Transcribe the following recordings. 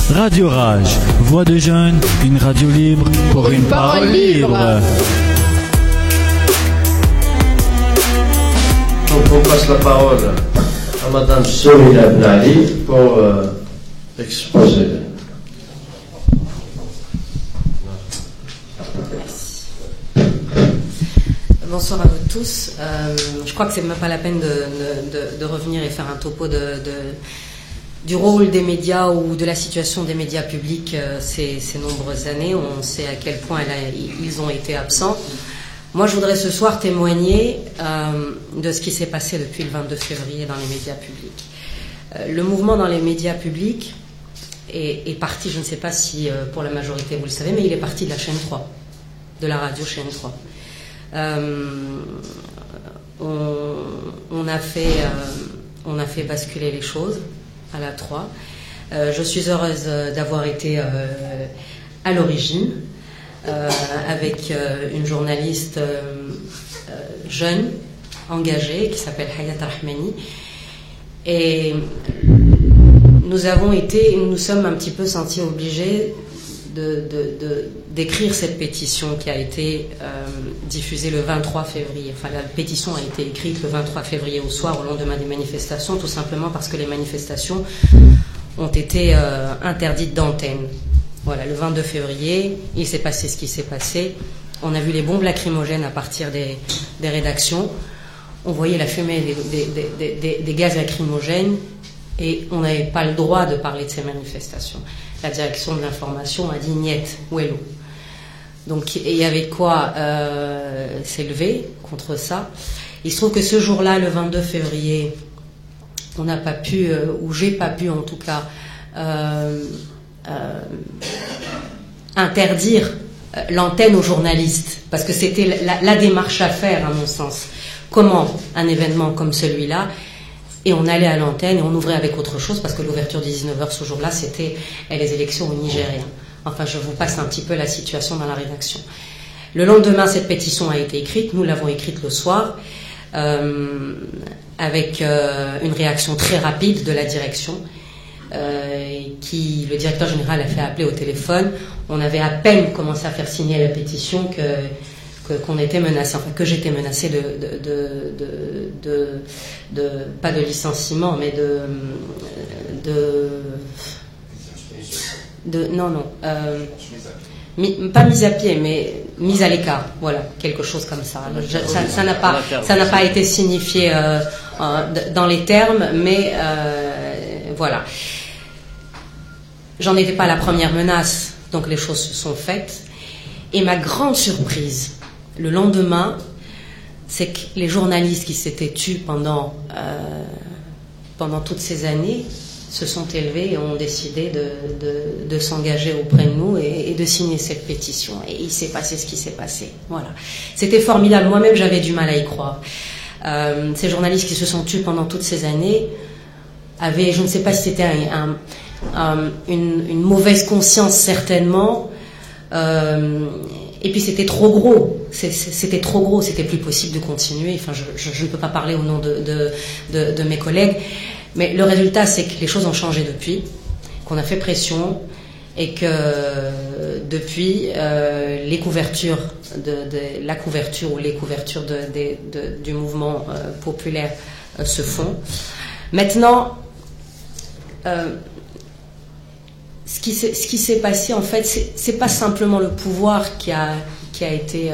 Radio Rage, voix de jeunes, une radio libre pour une parole libre. Donc on passe la parole à Madame Sohila Benali pour exposer. Bonsoir à vous tous. Je crois que c'est même pas la peine de revenir et faire un topo du rôle des médias ou de la situation des médias publics ces nombreuses années. On sait à quel point ils ont été absents. Moi, je voudrais ce soir témoigner de ce qui s'est passé depuis le 22 février dans les médias publics. Le mouvement dans les médias publics est parti, je ne sais pas si pour la majorité vous le savez, mais il est parti de la chaîne 3, de la radio chaîne 3. On a fait basculer les choses à la 3. Je suis heureuse d'avoir été à l'origine avec une journaliste jeune, engagée, qui s'appelle Hayat Rahmani. Et nous sommes un petit peu sentis obligés d'écrire cette pétition qui a été diffusée le 23 février. Enfin, la pétition a été écrite le 23 février au soir, au lendemain des manifestations, tout simplement parce que les manifestations ont été interdites d'antenne. Voilà, le 22 février, il s'est passé ce qui s'est passé. On a vu les bombes lacrymogènes à partir des rédactions. On voyait la fumée des gaz lacrymogènes et on n'avait pas le droit de parler de ces manifestations. La direction de l'information a dit niet, ouello. Donc il y avait quoi s'élever contre ça. Il se trouve que ce jour-là, le 22 février, on n'a pas pu, ou j'ai pas pu en tout cas, interdire l'antenne aux journalistes, parce que c'était la démarche à faire à mon sens. Comment un événement comme celui-là, et on allait à l'antenne et on ouvrait avec autre chose, parce que l'ouverture des 19h ce jour-là, c'était les élections au Nigeria. Enfin, je vous passe un petit peu la situation dans la rédaction. Le lendemain, cette pétition a été écrite, nous l'avons écrite le soir, avec une réaction très rapide de la direction, le directeur général a fait appeler au téléphone. On avait à peine commencé à faire signer la pétition qu'on était menacé, enfin que j'étais menacé pas de licenciement, mais pas mise à pied, mais mise à l'écart, voilà, quelque chose comme ça. Ça n'a pas été signifié dans les termes, mais voilà. J'en étais pas la première menace, donc les choses se sont faites. Et ma grande surprise, le lendemain, c'est que les journalistes qui s'étaient tus pendant toutes ces années se sont élevés et ont décidé de s'engager auprès de nous et de signer cette pétition. Et il s'est passé ce qui s'est passé. Voilà. C'était formidable. Moi-même, j'avais du mal à y croire. Ces journalistes qui se sont tus pendant toutes ces années avaient, je ne sais pas si c'était une mauvaise conscience certainement, et puis c'était trop gros, c'était plus possible de continuer. Enfin, je ne peux pas parler au nom de mes collègues, mais le résultat c'est que les choses ont changé depuis, qu'on a fait pression et que depuis les couvertures du mouvement populaire se font. Maintenant, ce qui s'est passé, en fait, c'est pas simplement le pouvoir qui a été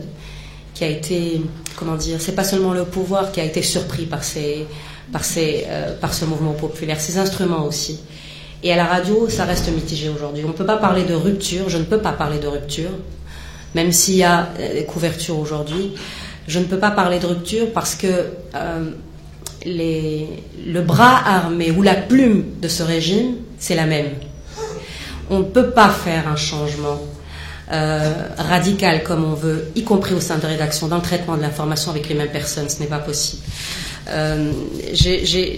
comment dire, c'est pas seulement le pouvoir qui a été surpris par ce mouvement populaire, ces instruments aussi. Et à la radio, ça reste mitigé aujourd'hui. On ne peut pas parler de rupture, je ne peux pas parler de rupture, même s'il y a des couvertures aujourd'hui. Je ne peux pas parler de rupture parce que le bras armé ou la plume de ce régime, c'est la même. On ne peut pas faire un changement radical comme on veut, y compris au sein de rédaction, dans le traitement de l'information avec les mêmes personnes. Ce n'est pas possible. J'ai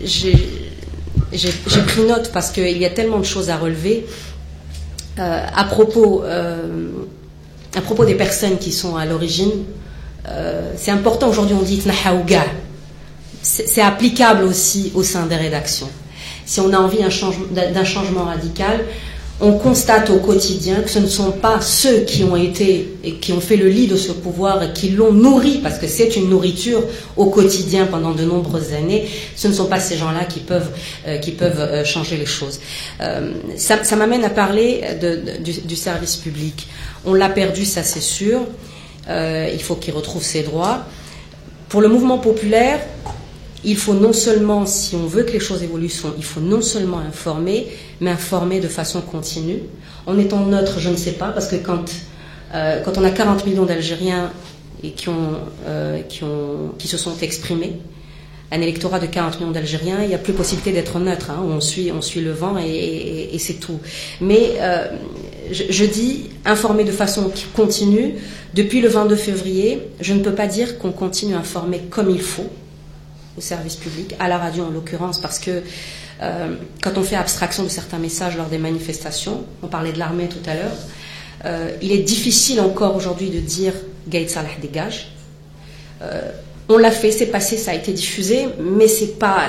pris note parce qu'il y a tellement de choses à relever à propos des personnes qui sont à l'origine. C'est important aujourd'hui, on dit Tnahaouga. C'est applicable aussi au sein des rédactions. si on a envie d'un changement radical, on constate au quotidien que ce ne sont pas ceux qui ont été et qui ont fait le lit de ce pouvoir et qui l'ont nourri, parce que c'est une nourriture au quotidien pendant de nombreuses années, ce ne sont pas ces gens-là qui peuvent changer les choses. Ça m'amène à parler du service public. On l'a perdu, ça c'est sûr. Il faut qu'il retrouve ses droits. Pour le mouvement populaire, il faut non seulement, si on veut que les choses évoluent, il faut non seulement informer, mais informer de façon continue. En étant neutre, je ne sais pas, parce que quand on a 40 millions d'Algériens et qui se sont exprimés, un électorat de 40 millions d'Algériens, il n'y a plus possibilité d'être neutre. Hein, on suit le vent et c'est tout. Mais je dis informer de façon continue. Depuis le 22 février, je ne peux pas dire qu'on continue à informer comme il faut au service public, à la radio en l'occurrence, parce que quand on fait abstraction de certains messages lors des manifestations, on parlait de l'armée tout à l'heure, il est difficile encore aujourd'hui de dire « Gaïd Salah dégage ». On l'a fait, c'est passé, ça a été diffusé, mais c'est pas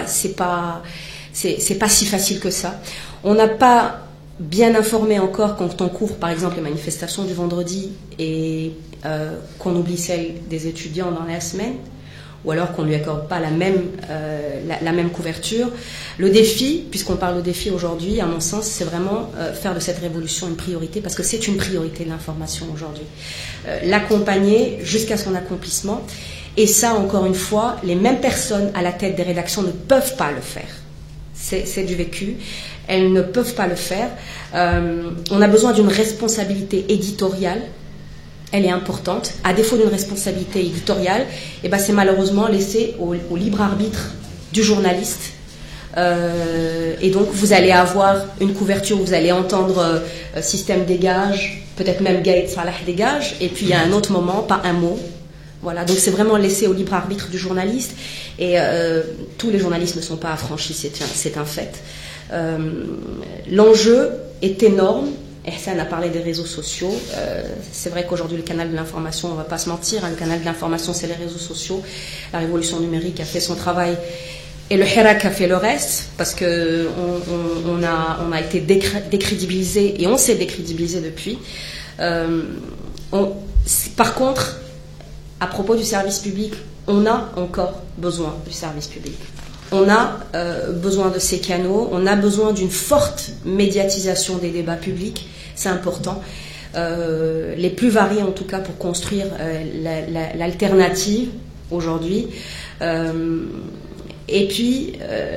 si facile que ça. On n'a pas bien informé encore quand on couvre par exemple les manifestations du vendredi et qu'on oublie celles des étudiants dans la semaine, ou alors qu'on ne lui accorde pas la même couverture. Le défi, puisqu'on parle de défi aujourd'hui, à mon sens, c'est vraiment faire de cette révolution une priorité, parce que c'est une priorité de l'information aujourd'hui. L'accompagner jusqu'à son accomplissement. Et ça, encore une fois, les mêmes personnes à la tête des rédactions ne peuvent pas le faire. C'est du vécu. Elles ne peuvent pas le faire. On a besoin d'une responsabilité éditoriale. Elle est importante. À défaut d'une responsabilité éditoriale, c'est malheureusement laissé au libre arbitre du journaliste. Et donc, vous allez avoir une couverture où vous allez entendre système dégage, peut-être même Gaïd Salah dégage, et puis il y a un autre moment, pas un mot. Voilà, donc c'est vraiment laissé au libre arbitre du journaliste, et tous les journalistes ne sont pas affranchis, c'est un fait. L'enjeu est énorme. Ehsan a parlé des réseaux sociaux. C'est vrai qu'aujourd'hui, le canal de l'information, on ne va pas se mentir, le canal de l'information, c'est les réseaux sociaux. La révolution numérique a fait son travail et le Hirak a fait le reste, parce qu'on a été décrédibilisé, et on s'est décrédibilisé depuis. Par contre, à propos du service public, on a encore besoin du service public. On a besoin de ces canaux, on a besoin d'une forte médiatisation des débats publics, c'est important. Les plus variés en tout cas pour construire l'alternative aujourd'hui. Et puis,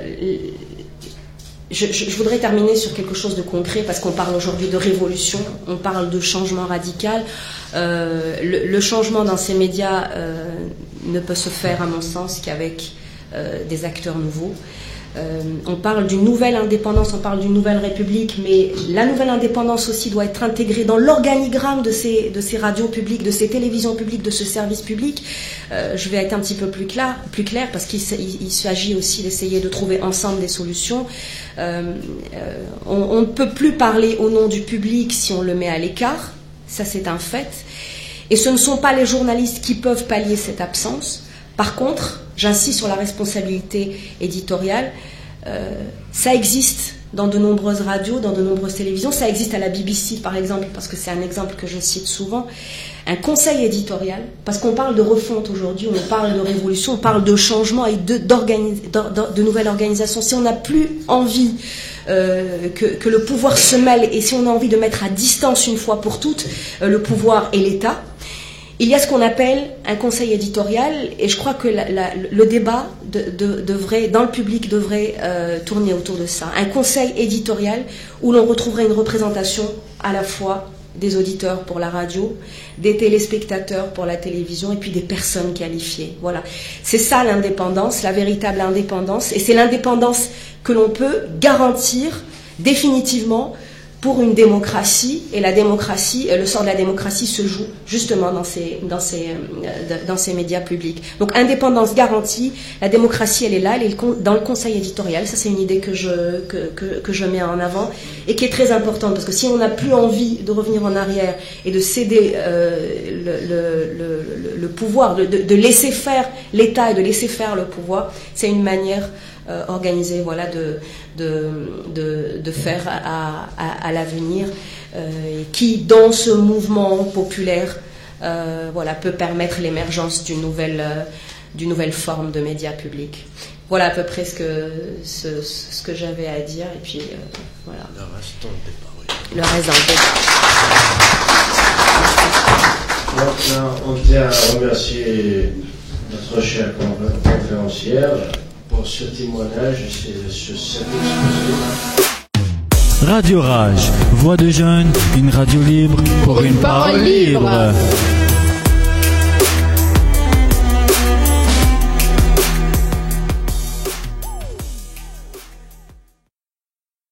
je voudrais terminer sur quelque chose de concret, parce qu'on parle aujourd'hui de révolution, on parle de changement radical. Le changement dans ces médias ne peut se faire, à mon sens, qu'avec des acteurs nouveaux. On parle d'une nouvelle indépendance, on parle d'une nouvelle république, mais la nouvelle indépendance aussi doit être intégrée dans l'organigramme de ces radios publiques, de ces télévisions publiques, de ce service public. Je vais être un petit peu plus clair parce qu'il s'agit aussi d'essayer de trouver ensemble des solutions. On ne peut plus parler au nom du public si on le met à l'écart, ça c'est un fait. Et ce ne sont pas les journalistes qui peuvent pallier cette absence. Par contre, j'insiste sur la responsabilité éditoriale. Ça existe dans de nombreuses radios, dans de nombreuses télévisions. Ça existe à la BBC, par exemple, parce que c'est un exemple que je cite souvent. Un conseil éditorial, parce qu'on parle de refonte aujourd'hui, on parle de révolution, on parle de changement et de nouvelles organisations. Si on n'a plus envie que le pouvoir se mêle, et si on a envie de mettre à distance une fois pour toutes le pouvoir et l'État, il y a ce qu'on appelle un conseil éditorial, et je crois que le débat dans le public devrait tourner autour de ça. Un conseil éditorial où l'on retrouverait une représentation à la fois des auditeurs pour la radio, des téléspectateurs pour la télévision, et puis des personnes qualifiées. Voilà. C'est ça l'indépendance, la véritable indépendance, et c'est l'indépendance que l'on peut garantir définitivement pour une démocratie, et la démocratie, le sort de la démocratie se joue justement dans ces médias publics. Donc indépendance garantie, la démocratie elle est là, elle est dans le conseil éditorial. Ça c'est une idée que je mets en avant et qui est très importante, parce que si on n'a plus envie de revenir en arrière et de céder le pouvoir, de laisser faire l'État et de laisser faire le pouvoir, c'est une manière organiser, voilà, de faire à l'avenir, qui dans ce mouvement populaire voilà, peut permettre l'émergence d'une nouvelle forme de médias publics. Voilà à peu près ce que j'avais à dire, et puis voilà. Le reste dans le débat, oui. Le reste dans le débat. Donc là, on tient à remercier notre chère conférencière pour ce témoignage et cette exposition. Radio Rage, voix de jeunes, une radio libre pour une parole libre.